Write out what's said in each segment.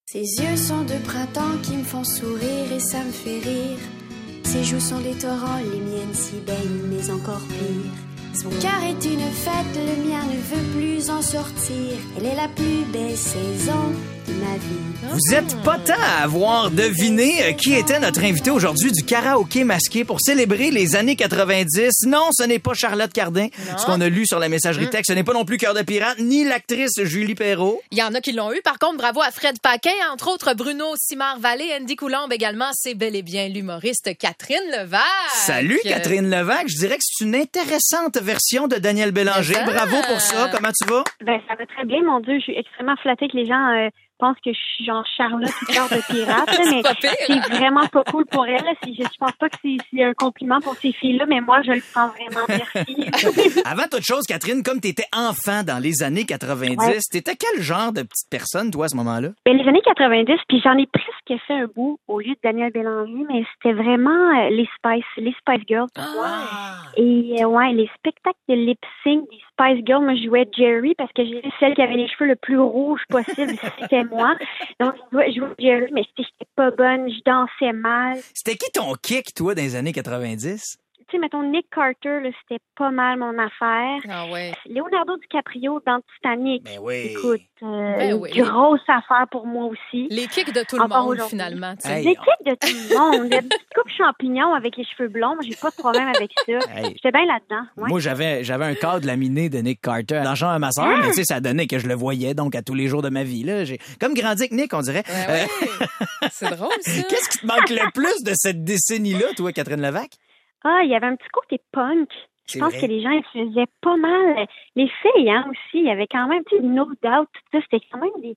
Ses yeux sont de printemps qui me font sourire et ça me fait rire. Ses joues sont des torrents, les miennes s'y baignent, mais encore pire. Son cœur est une fête, le mien ne veut plus en sortir. Elle est la plus belle saison de ma vie. Vous êtes pas tant à avoir deviné qui était notre invité aujourd'hui du karaoké masqué pour célébrer les années 90. Non, ce n'est pas Charlotte Cardin, ce qu'on a lu sur la messagerie texte. Ce n'est pas non plus Cœur de pirate, ni l'actrice Julie Perrault. Il y en a qui l'ont eu. Par contre, bravo à Fred Paquin, entre autres Bruno Simard-Vallée, Andy Coulombe également. C'est bel et bien l'humoriste Catherine Levac. Salut Catherine Levac. Je dirais que c'est une intéressante version de Daniel Bélanger. Bravo pour ça. Comment tu vas? Ben, ça va très bien, mon Dieu. Je suis extrêmement flattée que les gens pensent que je suis genre Charlotte ou Cœur de pirate, mais c'est vraiment pas cool pour elle. Je pense pas que c'est un compliment pour ces filles-là, mais moi, je le prends vraiment. Merci. Avant toute chose, Catherine, comme t'étais enfant dans les années 90, t'étais quel genre de petite personne, toi, à ce moment-là? Ben, les années 90, puis j'en ai presque fait un bout au lieu de Daniel Bélanger, mais c'était vraiment les Spice Girls pour moi. Et les spectacles de lip-sync des Spice Girls, moi, je jouais Jerry parce que j'ai celle qui avait les cheveux le plus rouges possible, c'était moi. Donc, je jouais Jerry, mais j'étais pas bonne, je dansais mal. C'était qui ton kick, toi, dans les années 90? Tu sais, mettons, Nick Carter, là, c'était pas mal mon affaire. Ah ouais. Leonardo DiCaprio dans Titanic. Ben oui. Écoute, grosse affaire pour moi aussi. Les kicks de tout le monde, finalement. Hey, les kicks de tout le monde. La petite coupe champignon avec les cheveux blonds, moi, j'ai pas de problème avec ça. Hey. J'étais bien là-dedans. Ouais. Moi, j'avais un cadre laminé de Nick Carter dans le champ à ma soeur, mais tu sais, ça donnait que je le voyais, donc, à tous les jours de ma vie, là. J'ai comme grandi avec Nick, on dirait. Ouais. C'est drôle, ça. Qu'est-ce qui te manque le plus de cette décennie-là, toi, Catherine Levac? Ah, il y avait un petit côté punk. Je pense que les gens, ils faisaient pas mal. Les filles, aussi, il y avait quand même, tu sais, No Doubt, tout ça, c'était quand même des...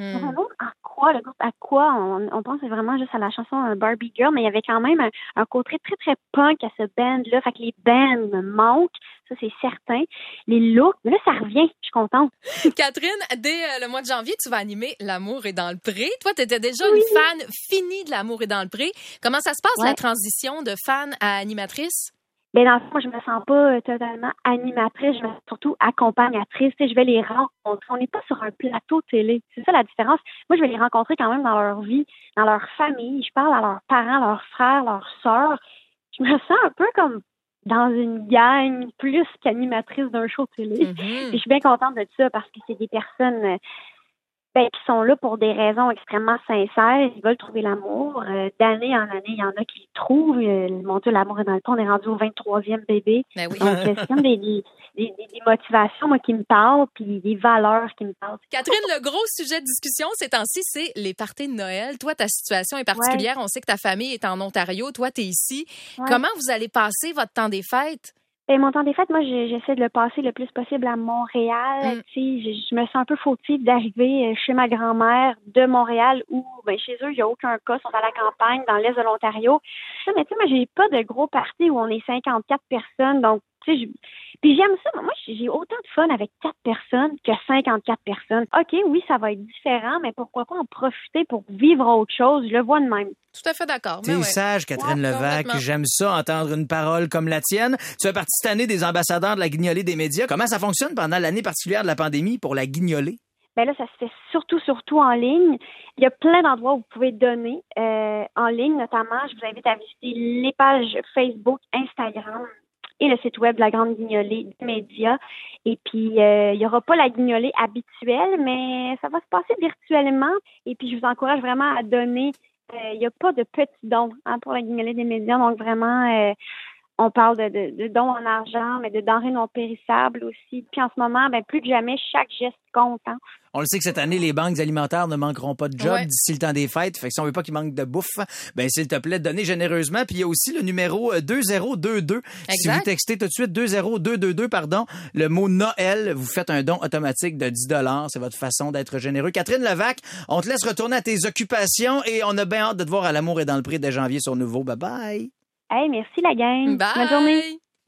À quoi, le groupe À quoi? On pense vraiment juste à la chanson Barbie Girl, mais il y avait quand même un côté très, très punk à ce band-là. Fait que les bands me manquent, ça c'est certain. Les looks, mais là, ça revient, je suis contente. Catherine, dès le mois de janvier, tu vas animer L'amour est dans le pré. Toi, tu étais déjà une fan finie de L'amour est dans le pré. Comment ça se passe, la transition de fan à animatrice? Ben dans le fond, moi, je me sens pas totalement animatrice, je me sens surtout accompagnatrice. Tu sais, je vais les rencontrer. On n'est pas sur un plateau télé. C'est ça la différence. Moi, je vais les rencontrer quand même dans leur vie, dans leur famille. Je parle à leurs parents, leurs frères, leurs sœurs. Je me sens un peu comme dans une gang plus qu'animatrice d'un show télé. Et je suis bien contente de ça parce que c'est des personnes qui sont là pour des raisons extrêmement sincères. Ils veulent trouver l'amour. D'année en année, il y en a qui le trouvent. Mon Dieu, l'amour est dans le temps. On est rendu au 23e bébé. Ben oui. Donc, c'est comme des motivations, moi, qui me parlent, puis des valeurs qui me parlent. Catherine, le gros sujet de discussion ces temps-ci, c'est les parties de Noël. Toi, ta situation est particulière. On sait que ta famille est en Ontario. Toi, t'es ici. Comment vous allez passer votre temps des fêtes? Et mon temps des fêtes, moi, j'essaie de le passer le plus possible à Montréal. Tu sais, je me sens un peu fautive d'arriver chez ma grand-mère de Montréal où, chez eux, il n'y a aucun cas, ils sont à la campagne, dans l'est de l'Ontario. Mais tu sais, moi, j'ai pas de gros parties où on est 54 personnes, donc tu sais, puis j'aime ça. Moi, j'ai autant de fun avec 4 personnes que 54 personnes. OK, oui, ça va être différent, mais pourquoi pas en profiter pour vivre autre chose? Je le vois de même. Tout à fait d'accord. T'es sage, Catherine Levac. J'aime ça, entendre une parole comme la tienne. Tu fais partie cette année des ambassadeurs de la guignolée des médias. Comment ça fonctionne pendant l'année particulière de la pandémie pour la guignolée? Ben là, ça se fait surtout en ligne. Il y a plein d'endroits où vous pouvez donner en ligne, notamment. Je vous invite à visiter les pages Facebook, Instagram et le site web de la Grande Guignolée des médias. Et puis, il n'y aura pas la guignolée habituelle, mais ça va se passer virtuellement. Et puis, je vous encourage vraiment à donner. Il n'y a pas de petits dons pour la guignolée des médias. Donc, vraiment, on parle de dons en argent, mais de denrées non périssables aussi. Puis, en ce moment, plus que jamais, chaque geste compte. On le sait que cette année, les banques alimentaires ne manqueront pas de job d'ici le temps des fêtes. Fait que si on veut pas qu'il manque de bouffe, s'il te plaît, donnez généreusement. Puis il y a aussi le numéro 2022. Exact. Si vous textez tout de suite 20222, le mot Noël, vous faites un don automatique de 10 $. C'est votre façon d'être généreux. Catherine Levac, on te laisse retourner à tes occupations et on a bien hâte de te voir à L'amour est dans le pré dès janvier sur Nouveau. Bye bye. Hey, merci la gang. Bye. Bonne journée.